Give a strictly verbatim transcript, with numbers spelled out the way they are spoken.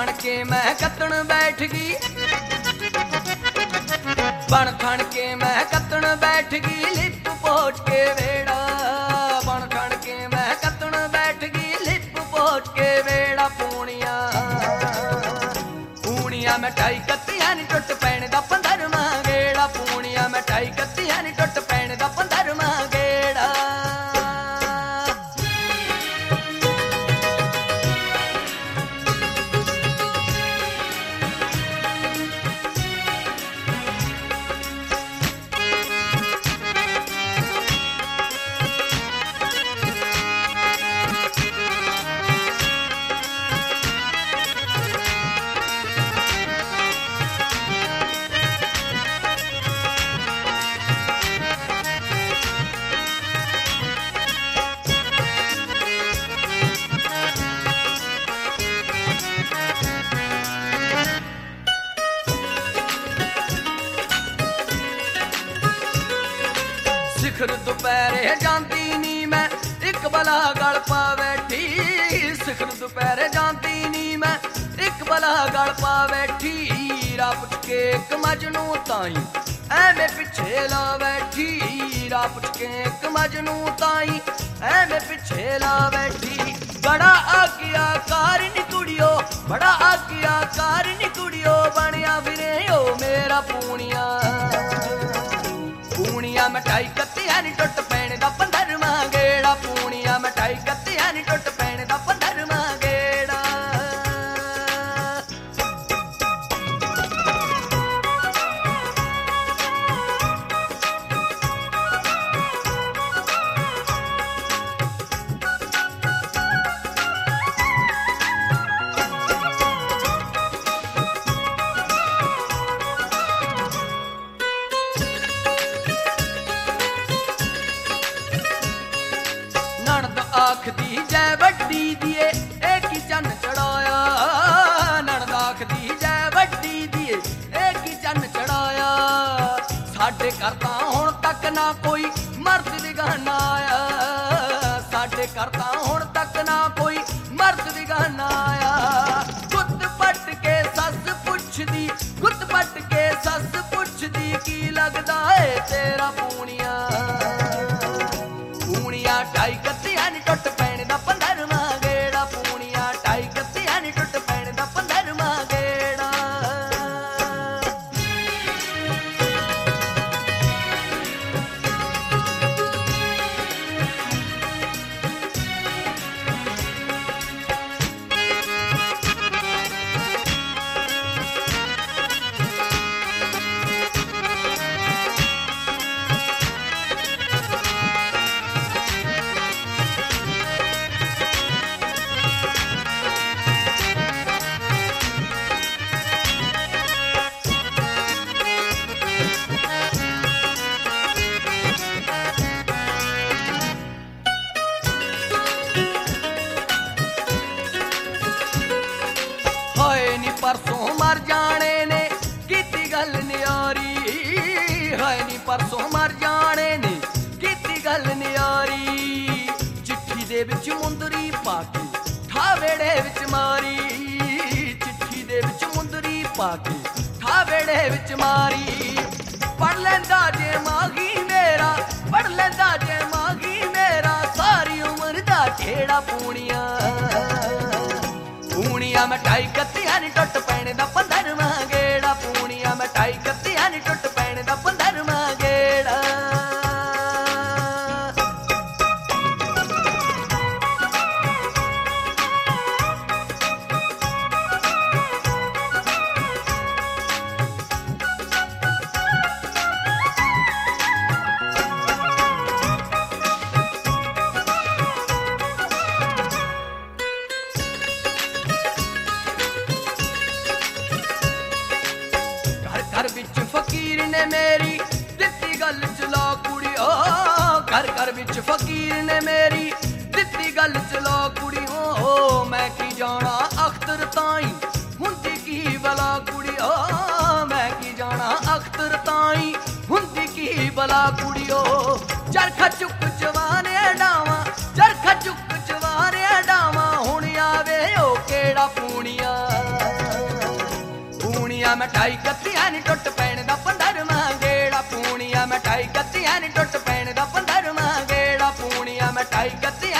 थण के मैं कतण बैठ गई, बन थण के मैं कतण बैठ गई, लिप पोट के वेड़ा। बन थण के मैं कतण बैठ गई, लिप पोट के वेड़ा। पूनिया पूनिया मिठाई कत्तियां नी टुट पैण दा पंदरवां गेड़ा। पूनिया मिठाई कत्तियां नी टुट पैण दा पंदरवां गेड़ा। सिखर दुपहरे जाती नी मैं, एक बला गल पा बैठी। सिखर दुपहरे जाती नी मैं, एक बला गल पा बैठी। रापुट के एक मजनू ताई ऐवें पिछे ला बैठी। रापुट के एक मजनू ताई ऐवें पिछे ला बैठी। बड़ा आज्ञाकार नी कुड़ियो, बड़ा आज्ञाकार नी कुड़ियो, बनिया फिरे ओ मेरा पूनिया। पूनिया मिठाई कत्तियां नी टुट पैण दा पंदरवां गेड़ा। पूनिया मिठाई कत्तियां नी टुट पैण दा पंदरवां गेड़ा। आखदी जय वड्डी दिए एक ही चन चढ़ाया। नणद आखदी जय वड्डी दिए एक ही चन चढ़ाया। साडे घर तां हुण तक ना कोई मर्द बिगाना आया। साडे घर तां हुण तक ना कोई मर्द बिगाना आया। गुत्त पट के सस पुछदी, गुत्त पट के सस पुछदी, की लगदा है तेरा पूनिया। पूनिया ढाई कत्तियां नी टुट पैण दा पंदरवां गेड़ा। पूनिया ढाई कत्तियां नी टुट पैण दा पंदरवां गेड़ा। परसों मर जाने ने कीती गल न्यारी। हाय नी परसों मर जाने ने कीती गल न्यारी। चिट्ठी दे विच मुंदरी पा के ठावेड़े विच मारी। चिट्ठी दे विच मुंदरी पा के ठावेड़े विच मारी। पढ़ लैंदा जे मागी मेरा, पढ़ लैंदा जे मागी मेरा, सारी उम्र दा ठेड़ा। पूनिया पूनिया मिठाई कत्तियां नी टुट पैण दा पंदरवां गेड़ा। पूनिया मिठाई कत्तियां नी टुट पैण दा पंदरवां गेड़ा। घर विच फकीर ने मेरी दित्ती गल चला कुड़ियो। घर घर विच फकीर ने मेरी दित्ती गल चला कुड़ियो। मैं की जाना अख्तर ताई हुंदी की भला कुड़ियो। मैं की जाना अख्तर ताई हुंदी की भला कुड़ियो। चरखा चुक जवाने डावा, चरखा चुक जवाने डावा, हुण आवे ओ केड़ा पूनिया। ਮਿਠਾਈ ਕੱਤੀਆਂ ਨੀ ਟੁੱਟ ਪੈਣ ਦਾ ਪੰਦਰਵਾਂ ਗੇੜਾ ਪੂਣੀਆਂ ਮਿਠਾਈ ਕੱਤੀਆਂ ਨੀ ਟੁੱਟ ਪੈਣ ਦਾ ਪੰਦਰਵਾਂ ਗੇੜਾ ਪੂਣੀਆਂ ਮਿਠਾਈ ਕੱਤੀਆਂ